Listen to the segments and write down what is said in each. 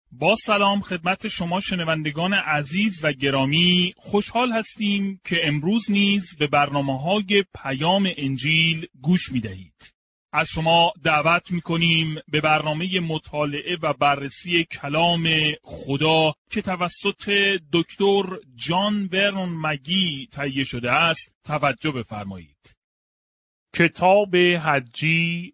با سلام خدمت شما شنوندگان عزیز و گرامی، خوشحال هستیم که امروز نیز به برنامه‌های پیام انجیل گوش می‌دهید. از شما دعوت می‌کنیم به برنامه مطالعه و بررسی کلام خدا که توسط دکتر جان ورنون مگی تهیه شده است توجه بفرمایید. کتاب حجی،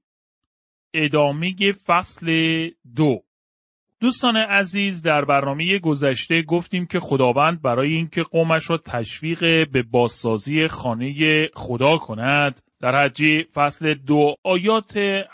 ادامه فصل 2. دوستان عزیز، در برنامه گذشته گفتیم که خداوند برای اینکه قومش را تشویق به بازسازی خانه خدا کند، در حجی فصل 2 آیات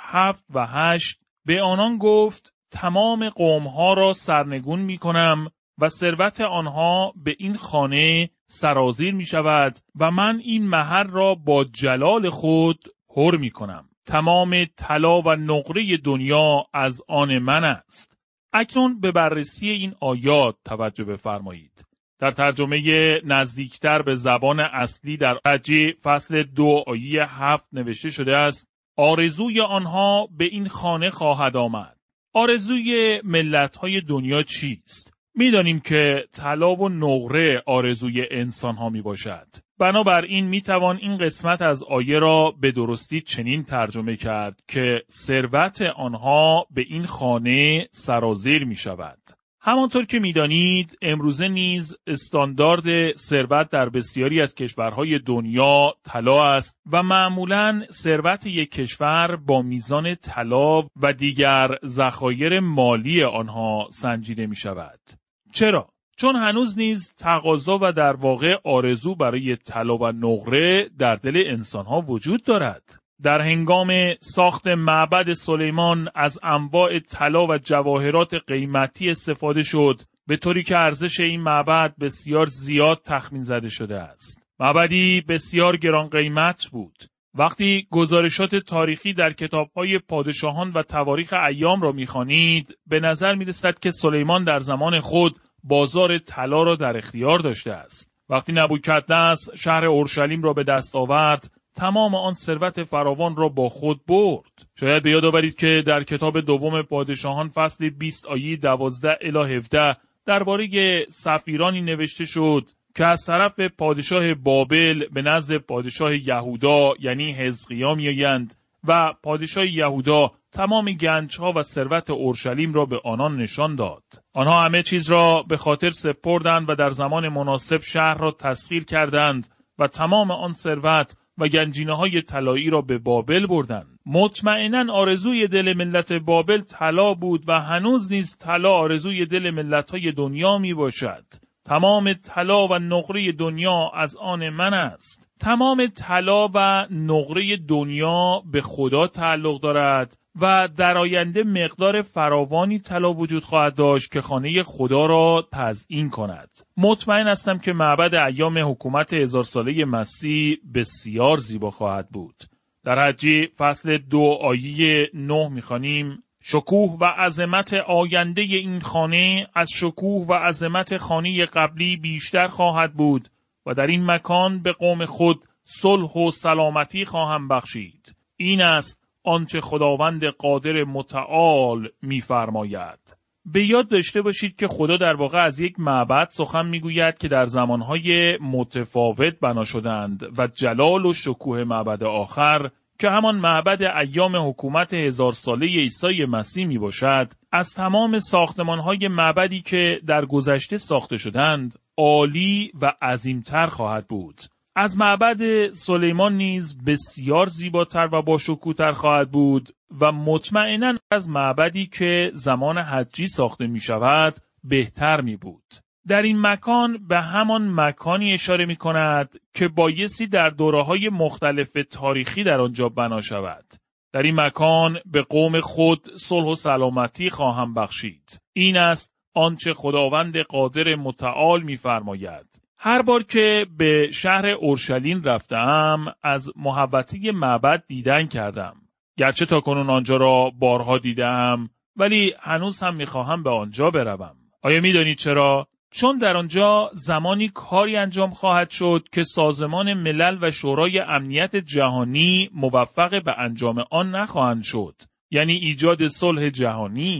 7 و 8 به آنان گفت تمام قومها را سرنگون می کنم و ثروت آنها به این خانه سرازیر می شود و من این محل را با جلال خود پر می کنم. تمام طلا و نقره دنیا از آن من است. اکنون به بررسی این آیات توجه بفرمایید. در ترجمه نزدیکتر به زبان اصلی در حجی فصل 2 آیه 7 نوشته شده است: آرزوی آنها به این خانه خواهد آمد. آرزوی ملت‌های دنیا چیست؟ می‌دانیم که طلا و نقره آرزوی انسان‌ها می‌باشد. بنابراین می‌توان این قسمت از آیه را به درستی چنین ترجمه کرد که ثروت آنها به این خانه سرازیر می‌شود. همانطور که می‌دانید امروزه نیز استاندارد ثروت در بسیاری از کشورهای دنیا طلا است و معمولاً ثروت یک کشور با میزان طلا و دیگر ذخایر مالی آنها سنجیده می‌شود. چرا؟ چون هنوز نیز تقاضا و در واقع آرزو برای طلا و نقره در دل انسان‌ها وجود دارد. در هنگام ساخت معبد سلیمان از انواع طلا و جواهرات قیمتی استفاده شد، به طوری که ارزش این معبد بسیار زیاد تخمین زده شده است. معبدی بسیار گران قیمت بود. وقتی گزارشات تاریخی در کتاب‌های پادشاهان و تواریخ ایام را می‌خوانید، به نظر می‌رسد که سلیمان در زمان خود بازار طلا را در اختیار داشته است. وقتی نبوکدنصر شهر اورشلیم را به دست آورد، تمام آن ثروت فراوان را با خود برد. شاید به یاد آورید که در کتاب دوم پادشاهان فصل 20 آیه 12 الی 17 درباره سفیرانی نوشته شد که از طرف پادشاه بابل به نزد پادشاه یهودا یعنی حزقیا میآیند و پادشاه یهودا تمام گنجها و ثروت اورشلیم را به آنان نشان داد. آنها همه چیز را به خاطر سپردند و در زمان مناسب شهر را تسخیر کردند و تمام آن ثروت و گنجینه‌های طلایی را به بابل بردند. مطمئناً آرزوی دل ملت بابل طلا بود و هنوز نیز طلا آرزوی دل ملت‌های دنیا میباشد. تمام طلا و نقره دنیا از آن من است. تمام طلا و نقره دنیا به خدا تعلق دارد و در آینده مقدار فراوانی طلا وجود خواهد داشت که خانه خدا را تزیین کند. مطمئن هستم که معبد ایام حکومت 1000 ساله مسیح بسیار زیبا خواهد بود. در حجی فصل 2 آیه 9 می‌خوانیم: شکوه و عظمت آینده این خانه از شکوه و عظمت خانه قبلی بیشتر خواهد بود و در این مکان به قوم خود صلح و سلامتی خواهم بخشید. این است آنچه خداوند قادر متعال می‌فرماید. به یاد داشته باشید که خدا در واقع از یک معبد سخن می‌گوید که در زمانهای متفاوت بنا شدند و جلال و شکوه معبد آخر که همان معبد ایام حکومت 1000 ساله عیسی مسیح می باشد، از تمام ساختمان‌های معبدی که در گذشته ساخته شدند، عالی و عظیمتر خواهد بود. از معبد سلیمان نیز بسیار زیباتر و با شکوه‌تر خواهد بود و مطمئناً از معبدی که زمان حجی ساخته می شود بهتر می بود. در این مکان به همان مکانی اشاره می کند که بایستی در دوره‌های مختلف تاریخی در آنجا بنا شود. در این مکان به قوم خود صلح و سلامتی خواهم بخشید. این است آنچه خداوند قادر متعال می فرماید. هر بار که به شهر اورشلیم رفتم از محوطه معبد دیدن کردم. گرچه تاکنون آنجا را بارها دیدم ولی هنوز هم می خواهم به آنجا بروم. آیا می دانید چرا؟ چون در آنجا زمانی کاری انجام خواهد شد که سازمان ملل و شورای امنیت جهانی موفق به انجام آن نخواهند شد. یعنی ایجاد صلح جهانی.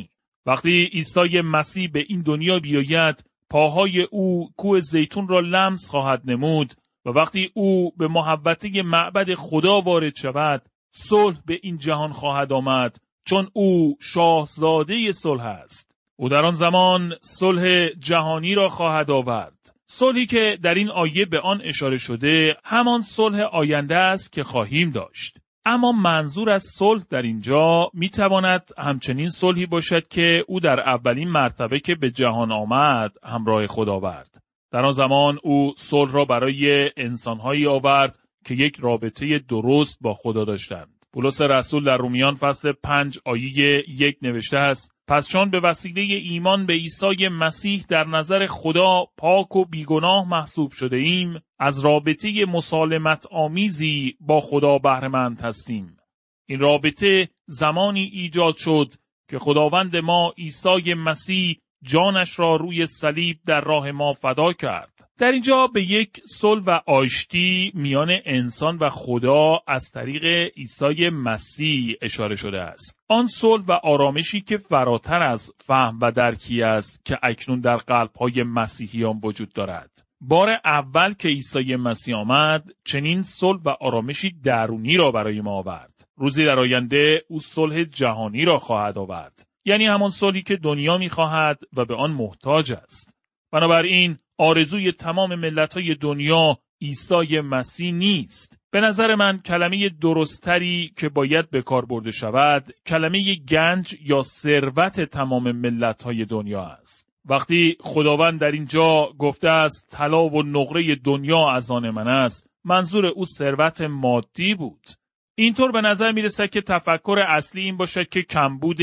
وقتی عیسی مسیح به این دنیا بیاید، پاهای او کوه زیتون را لمس خواهد نمود و وقتی او به محوطه معبد خدا وارد شود، صلح به این جهان خواهد آمد، چون او شاهزاده صلح است. او در آن زمان صلح جهانی را خواهد آورد. صلحی که در این آیه به آن اشاره شده همان صلح آینده است که خواهیم داشت. اما منظور از صلح در اینجا میتواند همچنین صلحی باشد که او در اولین مرتبه که به جهان آمد همراه خود آورد. در آن زمان او صلح را برای انسان‌هایی آورد که یک رابطه درست با خدا داشتند. پولس رسول در رومیان فصل 5 آیه 1 نوشته است: پس چون به وسیله ایمان به عیسی مسیح در نظر خدا پاک و بیگناه محسوب شده ایم، از رابطه مسالمت آمیزی با خدا بهره‌مند هستیم. این رابطه زمانی ایجاد شد که خداوند ما عیسی مسیح جانش را روی صلیب در راه ما فدا کرد. در اینجا به یک صلح و آشتی میان انسان و خدا از طریق عیسی مسیح اشاره شده است. آن صلح و آرامشی که فراتر از فهم و درکی است که اکنون در قلب‌های مسیحیان وجود دارد. بار اول که عیسی مسیح آمد، چنین صلح و آرامشی درونی را برای ما آورد. روزی در آینده او صلح جهانی را خواهد آورد. یعنی همان صلحی که دنیا می‌خواهد و به آن محتاج است. بنابراین آرزوی تمام ملت‌های دنیا عیسی مسیح نیست. به نظر من کلمه درستری که باید به کار برده شود، کلمه گنج یا ثروت تمام ملت‌های دنیا است. وقتی خداوند در اینجا گفته است طلا و نقره دنیا از آن من است، منظور او ثروت مادی بود. اینطور به نظر میرسه که تفکر اصلی این باشد که کمبود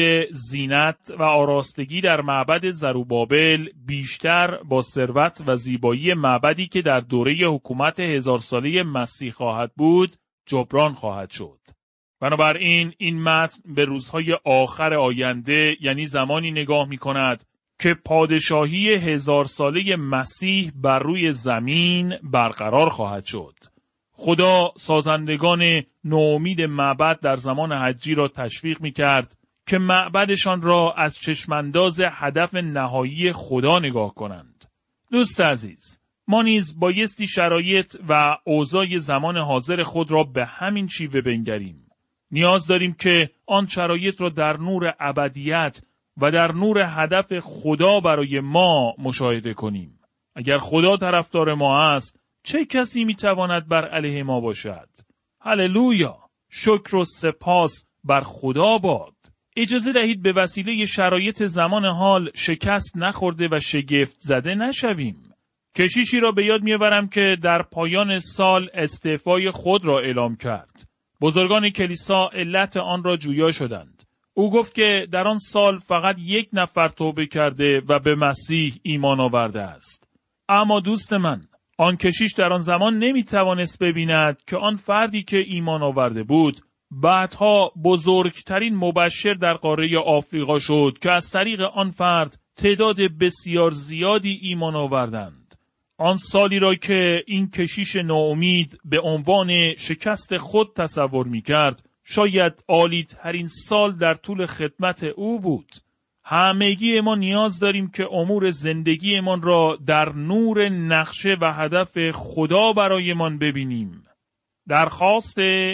زینت و آراستگی در معبد زروبابل بیشتر با ثروت و زیبایی معبدی که در دوره حکومت 1000 ساله مسیح خواهد بود جبران خواهد شد. بنابراین این متن به روزهای آخر آینده، یعنی زمانی نگاه می‌کند که پادشاهی 1000 ساله مسیح بر روی زمین برقرار خواهد شد. خدا سازندگان نوامید معبد در زمان حجی را تشویق می‌کرد که معبدشان را از چشمانداز هدف نهایی خدا نگاه کنند. دوست عزیز، ما نیز بایستی شرایط و اوضاع زمان حاضر خود را به همین شیوه بنگریم. نیاز داریم که آن شرایط را در نور ابدیت و در نور هدف خدا برای ما مشاهده کنیم. اگر خدا طرفدار ما است، چه کسی میتواند بر علیه ما باشد؟ هللویا! شکر و سپاس بر خدا باد. اجازه دهید به وسیله شرایط زمان حال شکست نخورده و شگفت زده نشویم. کشیشی را به یاد می‌آورم که در پایان سال استعفای خود را اعلام کرد. بزرگان کلیسا علت آن را جویا شدند. او گفت که در آن سال فقط 1 نفر توبه کرده و به مسیح ایمان آورده است. اما دوست من، آن کشیش در آن زمان نمیتوانست ببیند که آن فردی که ایمان آورده بود بعدها بزرگترین مبشر در قاره آفریقا شد که از طریق آن فرد تعداد بسیار زیادی ایمان آوردند. آن سالی را که این کشیش ناامید به عنوان شکست خود تصور می‌کرد، شاید عالی ترین سال در طول خدمت او بود. همگی ما نیاز داریم که امور زندگیمان را در نور نقشه و هدف خدا برایمان ببینیم. درخواست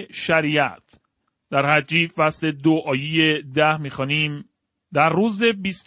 شریعت در حجی فصل 2 آیه 10 می‌خوانیم: در روز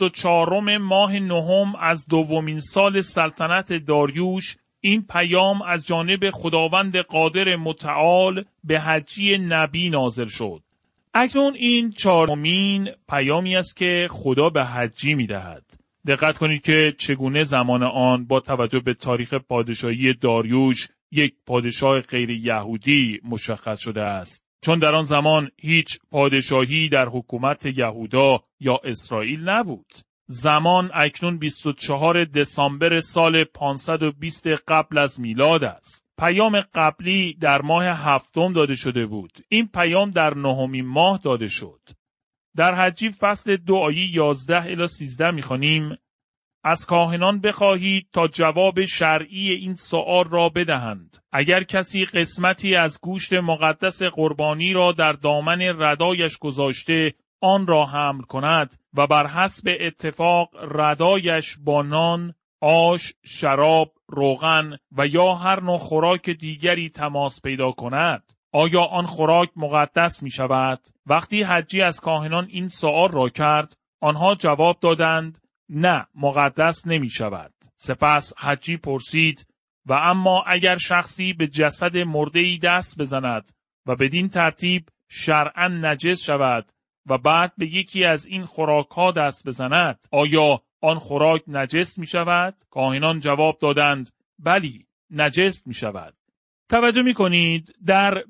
24 ماه نهم از 2مین سال سلطنت داریوش این پیام از جانب خداوند قادر متعال به حجی نبی نازل شد. اکنون این 4مین پیامی است که خدا به حجی می‌دهد. دقت کنید که چگونه زمان آن با توجه به تاریخ پادشاهی داریوش، یک پادشاه غیر یهودی مشخص شده است. چون در آن زمان هیچ پادشاهی در حکومت یهودا یا اسرائیل نبود. زمان اکنون 24 دسامبر سال 520 قبل از میلاد است. پیام قبلی در ماه 7 داده شده بود. این پیام در 9مین ماه داده شد. در حجی فصل 2 آیه 11 الی 13 می‌خوانیم: از کاهنان بخواهید تا جواب شرعی این سؤال را بدهند. اگر کسی قسمتی از گوشت مقدس قربانی را در دامن ردایش گذاشته آن را حمل کند و بر حسب اتفاق ردایش با نان، آش، شراب، روغن و یا هر نوع خوراک دیگری تماس پیدا کند، آیا آن خوراک مقدس می شود؟ وقتی حجی از کاهنان این سؤال را کرد، آنها جواب دادند نه، مقدس نمی شود. سپس حجی پرسید و اما اگر شخصی به جسد مرده‌ای دست بزند و بدین ترتیب شرعاً نجس شود و بعد به یکی از این خوراک‌ها دست بزند، آیا آن خوراک نجس می شود؟ کاهنان جواب دادند بلی، نجس می شود. توجه می کنید در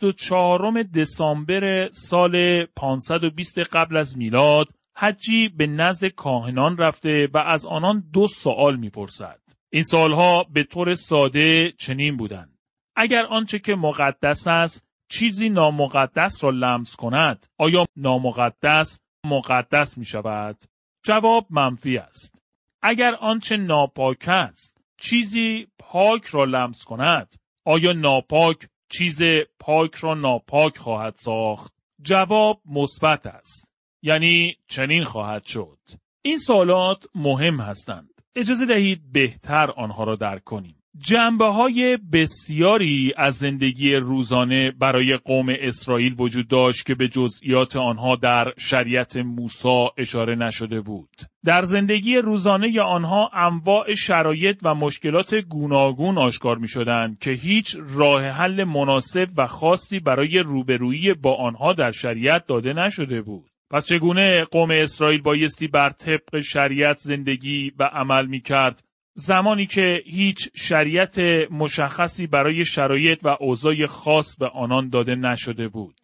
24 دسامبر سال 520 قبل از میلاد حجی به نزد کاهنان رفته و از آنان 2 سوال می پرسد. این سوالها به طور ساده چنین بودند: اگر آنچه که مقدس است چیزی نامقدس را لمس کند، آیا نامقدس مقدس می شود؟ جواب منفی است. اگر آنچه ناپاک است چیزی پاک را لمس کند، آیا ناپاک چیز پاک را ناپاک خواهد ساخت؟ جواب مثبت است. یعنی چنین خواهد شد. این سوالات مهم هستند. اجازه دهید بهتر آنها را درک کنیم. جنبه‌های بسیاری از زندگی روزانه برای قوم اسرائیل وجود داشت که به جزئیات آنها در شریعت موسی اشاره نشده بود. در زندگی روزانه آنها انواع شرایط و مشکلات گوناگون آشکار می‌شدند که هیچ راه حل مناسب و خاصی برای روبرویی با آنها در شریعت داده نشده بود. پس چگونه قوم اسرائیل بایستی بر طبق شریعت زندگی و عمل می‌کرد زمانی که هیچ شریعت مشخصی برای شرایط و اوضاع خاص به آنان داده نشده بود؟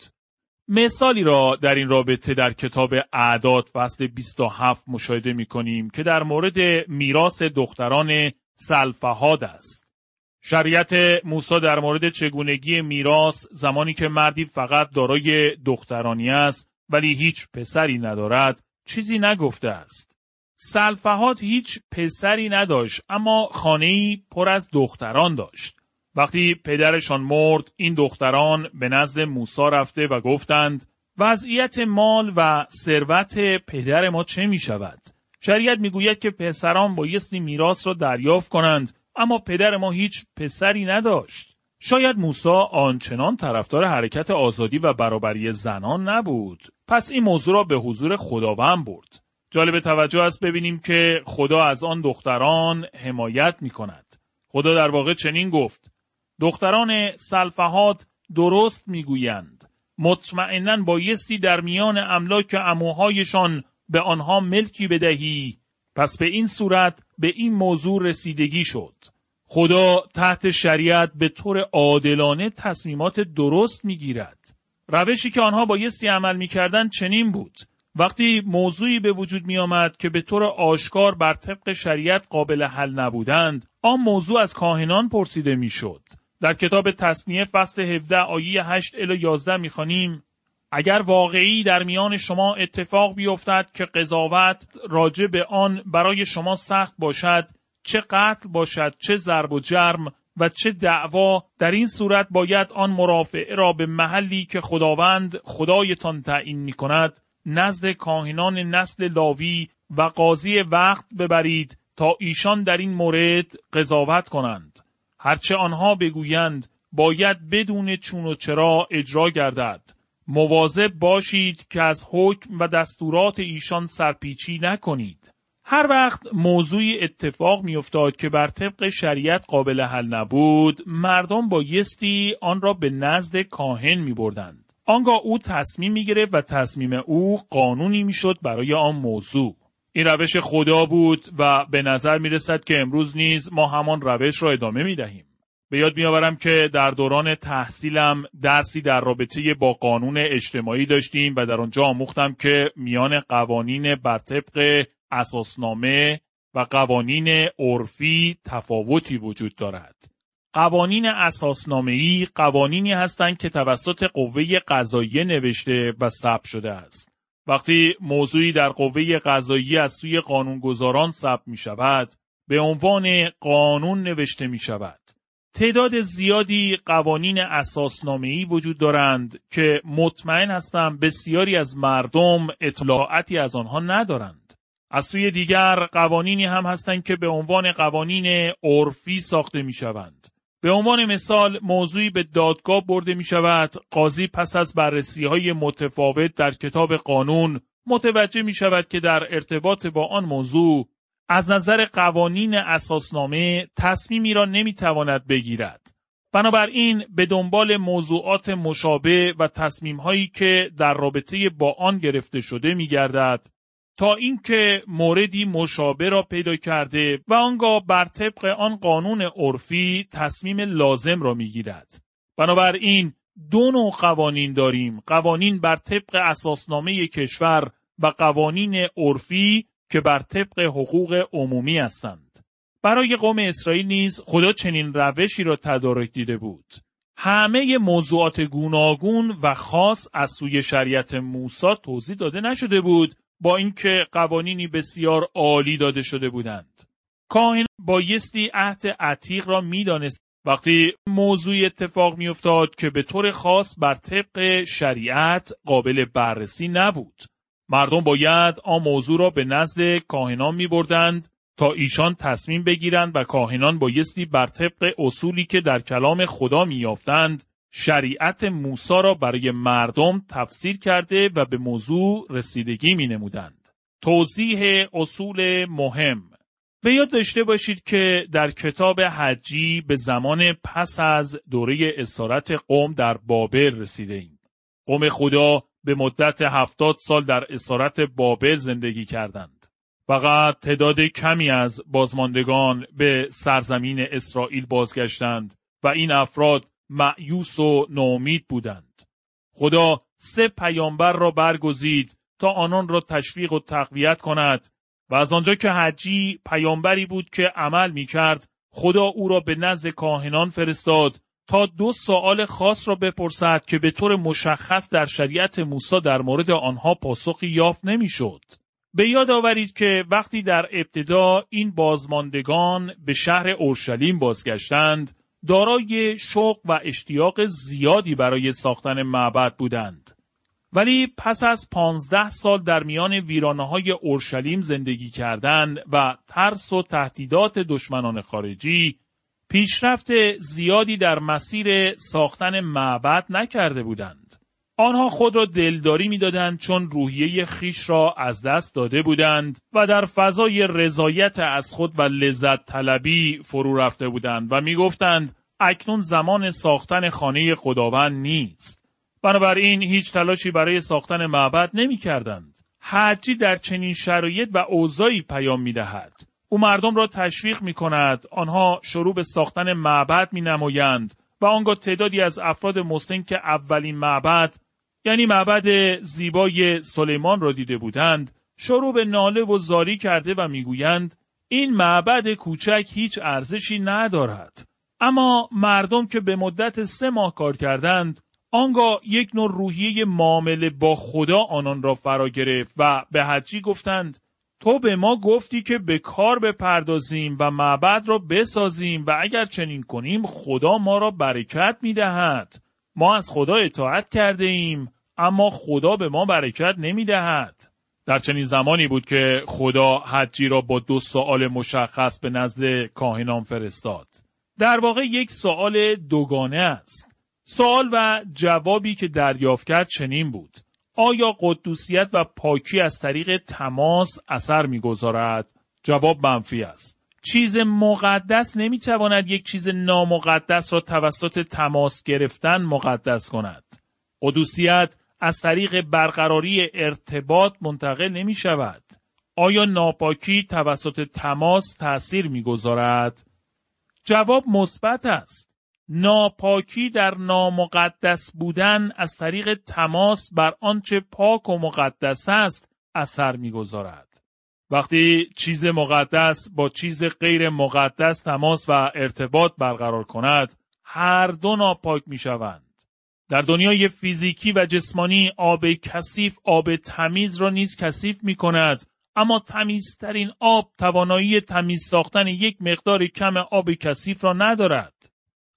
مثالی را در این رابطه در کتاب اعداد فصل 27 مشاهده می‌کنیم که در مورد میراث دختران سلفحاد است. شریعت موسی در مورد چگونگی میراث زمانی که مردی فقط دارای دخترانی است ولی هیچ پسری ندارد چیزی نگفته است. سلفحاد هیچ پسری نداشت اما خانه‌ای پر از دختران داشت. وقتی پدرشان مرد این دختران به نزد موسی رفته و گفتند وضعیت مال و ثروت پدر ما چه می شود؟ شریعت می گوید که پسران بایستی میراث را دریافت کنند اما پدر ما هیچ پسری نداشت. شاید موسی آنچنان طرفدار حرکت آزادی و برابری زنان نبود. پس این موضوع را به حضور خداوند برد. جالب توجه است ببینیم که خدا از آن دختران حمایت می کند. خدا در واقع چنین گفت: دختران سلفحاد درست می گویند. مطمئناً بایستی در میان املاک عموهایشان به آنها ملکی بدهی. پس به این صورت به این موضوع رسیدگی شد. خدا تحت شریعت به طور عادلانه تصمیمات درست می گیرد. روشی که آنها بایستی عمل می کردن چنین بود. وقتی موضوعی به وجود می آمد که به طور آشکار بر طبق شریعت قابل حل نبودند، آن موضوع از کاهنان پرسیده می شد. در کتاب تثنیه فصل 17 آیه 8 الی 11 می خوانیم: اگر واقعی در میان شما اتفاق بیفتد که قضاوت راجع به آن برای شما سخت باشد، چه قتل باشد، چه ضرب و جرم و چه دعوا، در این صورت باید آن مرافعه را به محلی که خداوند خدایتان تعیین می کند نزد کاهنان نسل لاوی و قاضی وقت ببرید تا ایشان در این مورد قضاوت کنند. هرچه آنها بگویند باید بدون چون و چرا اجرا گردد. مواظب باشید که از حکم و دستورات ایشان سرپیچی نکنید. هر وقت موضوعی اتفاق می افتاد که بر طبق شریعت قابل حل نبود، مردم بایستی آن را به نزد کاهن می بردند. آنگاه او تصمیم می گرفت و تصمیم او قانونی می شد برای آن موضوع. این روش خدا بود و به نظر می رسد که امروز نیز ما همان روش را ادامه می دهیم. به یاد می آورم که در دوران تحصیلم درسی در رابطه با قانون اجتماعی داشتیم و در آنجا آموختم که میان قوانین بر طبق اساسنامه و قوانین عرفی تفاوتی وجود دارد. قوانین اساسنامه‌ای قوانینی هستند که توسط قوه قضاییه نوشته و ثبت شده است. وقتی موضوعی در قوه قضاییه از سوی قانونگذاران ثبت می شود، به عنوان قانون نوشته می شود. تعداد زیادی قوانین اساسنامه‌ای وجود دارند که مطمئن هستم بسیاری از مردم اطلاعاتی از آنها ندارند. از سوی دیگر قوانینی هم هستند که به عنوان قوانین عرفی ساخته می شوند. به عنوان مثال موضوعی به دادگاه برده می شود، قاضی پس از بررسی‌های متفاوت در کتاب قانون متوجه می شود که در ارتباط با آن موضوع از نظر قوانین اساسنامه تصمیمی را نمی تواند بگیرد. بنابراین به دنبال موضوعات مشابه و تصمیم‌هایی که در رابطه با آن گرفته شده می گردد تا اینکه موردی مشابه را پیدا کرده و آنگاه بر طبق آن قانون عرفی تصمیم لازم را میگیرد. بنابراین دو نوع قوانین داریم: قوانین بر طبق اساسنامه کشور و قوانین عرفی که بر طبق حقوق عمومی هستند. برای قوم اسرائیل نیز خدا چنین روشی را تدارک دیده بود. همه موضوعات گوناگون و خاص از سوی شریعت موسی توضیح داده نشده بود، با اینکه قوانینی بسیار عالی داده شده بودند. کاهن بایستی عهد عتیق را می‌دانست وقتی موضوعی اتفاق می‌افتاد که به طور خاص بر طبق شریعت قابل بررسی نبود. مردم باید آن موضوع را به نزد کاهنان می‌بردند تا ایشان تصمیم بگیرند و کاهنان بایستی بر طبق اصولی که در کلام خدا می‌یافتند شریعت موسی را برای مردم تفسیر کرده و به موضوع رسیدگی می نمودند. توضیح اصول مهم. به یاد داشته باشید که در کتاب حجی به زمان پس از دوره اسارت قوم در بابل رسیده ایم. قوم خدا به مدت 70 سال در اسارت بابل زندگی کردند. فقط تعداد کمی از بازماندگان به سرزمین اسرائیل بازگشتند و این افراد مأیوس و ناامید بودند. خدا 3 پیامبر را برگزید تا آنان را تشویق و تقویت کند و از آنجا که حجی پیامبری بود که عمل می کرد، خدا او را به نزد کاهنان فرستاد تا 2 سوال خاص را بپرسد که به طور مشخص در شریعت موسی در مورد آنها پاسخی یافت نمی شد. به یاد آورید که وقتی در ابتدا این بازماندگان به شهر اورشلیم بازگشتند، دارای شوق و اشتیاق زیادی برای ساختن معبد بودند. ولی پس از 15 سال در میان ویرانه‌های اورشلیم زندگی کردن و ترس و تهدیدات دشمنان خارجی، پیشرفت زیادی در مسیر ساختن معبد نکرده بودند. آنها خود را دلداری می‌دادند چون روحیه خیش را از دست داده بودند و در فضای رضایت از خود و لذت طلبی فرو رفته بودند و می‌گفتند اکنون زمان ساختن خانه خداوند نیست. بنابراین هیچ تلاشی برای ساختن معبد نمی‌کردند. حجی در چنین شرایط و اوضاعی پیام می‌دهد. او مردم را تشویق می‌کند، آنها شروع به ساختن معبد می‌نمایند و آنگاه تعدادی از افراد مسن که اولین معبد یعنی معبد زیبای سلیمان را دیده بودند، شروع به ناله و زاری کرده و میگویند این معبد کوچک هیچ ارزشی ندارد. اما مردم که به مدت 3 ماه کار کردند، آنگاه یک نوع روحیه معامله با خدا آنان را فرا گرفت و به حجی گفتند تو به ما گفتی که به کار بپردازیم و معبد را بسازیم و اگر چنین کنیم خدا ما را برکت می‌دهد. ما از خدا اطاعت کرده ایم اما خدا به ما برکت نمی‌دهد. در چنین زمانی بود که خدا حجی را با 2 سوال مشخص به نزد کاهنان فرستاد. در واقع یک سوال دوگانه است. سوال و جوابی که دریافت کرد چنین بود: آیا قدوسیت و پاکی از طریق تماس اثر می‌گذارد؟ جواب منفی است. چیز مقدس نمی‌تواند یک چیز نامقدس را توسط تماس گرفتن مقدس کند. قدوسیت از طریق برقراری ارتباط منتقل نمی‌شود. آیا ناپاکی توسط تماس تأثیر می‌گذارد؟ جواب مثبت است. ناپاکی در نامقدس بودن از طریق تماس بر آنچه پاک و مقدس است اثر می‌گذارد. وقتی چیز مقدس با چیز غیر مقدس تماس و ارتباط برقرار کند، هر دو ناپاک می‌شوند. در دنیای فیزیکی و جسمانی آب کثیف آب تمیز را نیز کثیف می‌کند، اما تمیزترین آب توانایی تمیز ساختن یک مقدار کم آب کثیف را ندارد.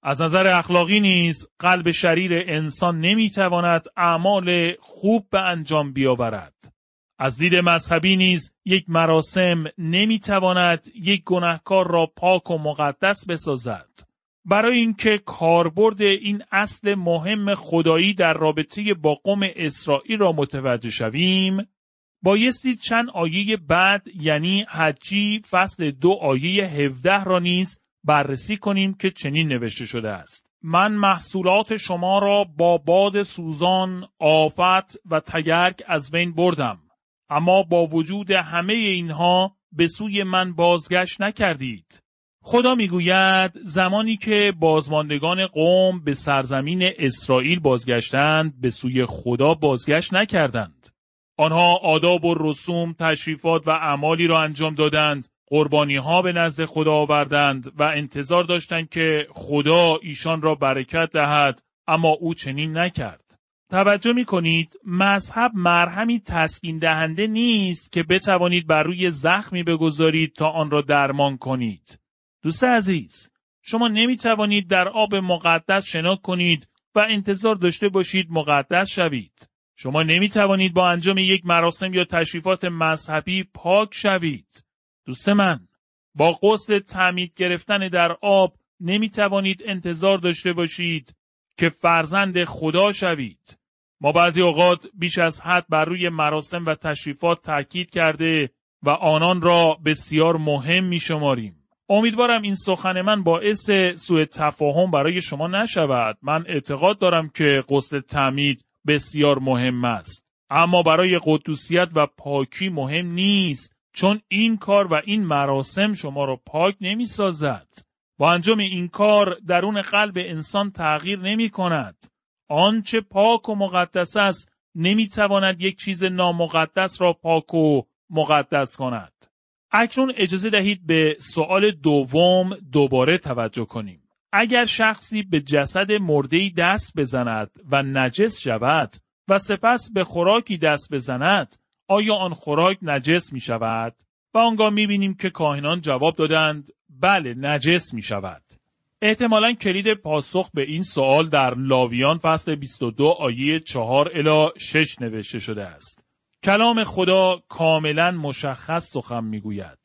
از نظر اخلاقی نیز قلب شریر انسان نمیتواند اعمال خوب به انجام بیاورد. از دید مذهبی نیز یک مراسم نمیتواند یک گناهکار را پاک و مقدس بسازد. برای اینکه کاربرد این اصل مهم خدایی در رابطه با قوم اسرائیل را متوجه شویم، بایستی چند آیه بعد یعنی حجی فصل 2 آیه 17 را نیز بررسی کنیم که چنین نوشته شده است: من محصولات شما را با باد سوزان، آفت و تگرگ از بین بردم، اما با وجود همه اینها به سوی من بازگشت نکردید. خدا میگوید زمانی که بازماندگان قوم به سرزمین اسرائیل بازگشتند، به سوی خدا بازگشت نکردند. آنها آداب و رسوم، تشریفات و اعمالی را انجام دادند، قربانی‌ها به نزد خدا آوردند و انتظار داشتند که خدا ایشان را برکت دهد، اما او چنین نکرد. توجه می‌کنید مذهب مرهمی تسکین دهنده نیست که بتوانید بر روی زخمی بگذارید تا آن را درمان کنید. دوست عزیز، شما نمی‌توانید در آب مقدس شنا کنید و انتظار داشته باشید مقدس شوید. شما نمی‌توانید با انجام یک مراسم یا تشریفات مذهبی پاک شوید. دوست من، با غسل تعمید گرفتن در آب نمی‌توانید انتظار داشته باشید که فرزند خدا شوید. ما بعضی اوقات بیش از حد بر روی مراسم و تشریفات تاکید کرده و آنان را بسیار مهم می‌شماریم. امیدوارم این سخن من باعث سوء تفاهم برای شما نشود. من اعتقاد دارم که غسل تعمید بسیار مهم است، اما برای قدوسیت و پاکی مهم نیست، چون این کار و این مراسم شما را پاک نمی سازد. با انجام این کار درون قلب انسان تغییر نمی کند. آنچه پاک و مقدس است نمی تواند یک چیز نامقدس را پاک و مقدس کند. اکنون اجازه دهید به سوال دوم دوباره توجه کنیم. اگر شخصی به جسد مرده‌ای دست بزند و نجس شود و سپس به خوراکی دست بزند، آیا آن خوراک نجس می شود؟ و آنگاه می بینیم که کاهنان جواب دادند بله، نجس می شود. احتمالاً کلید پاسخ به این سوال در لاویان فصل 22 آیه 4 الی 6 نوشته شده است. کلام خدا کاملاً مشخص سخن می گوید.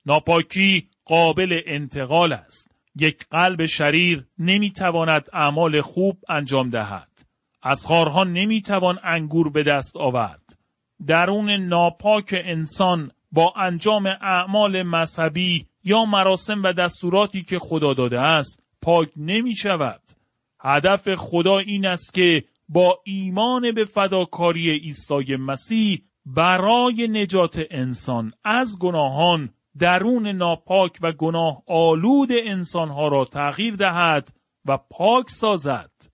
ناپاکی قابل انتقال است. یک قلب شریر نمیتواند اعمال خوب انجام دهد. از خارها نمیتوان انگور به دست آورد. درون ناپاک انسان با انجام اعمال مذهبی یا مراسم و دستوراتی که خدا داده است پاک نمی شود. هدف خدا این است که با ایمان به فداکاری عیسی مسیح برای نجات انسان از گناهان درون ناپاک و گناه آلود انسانها را تغییر دهد و پاک سازد.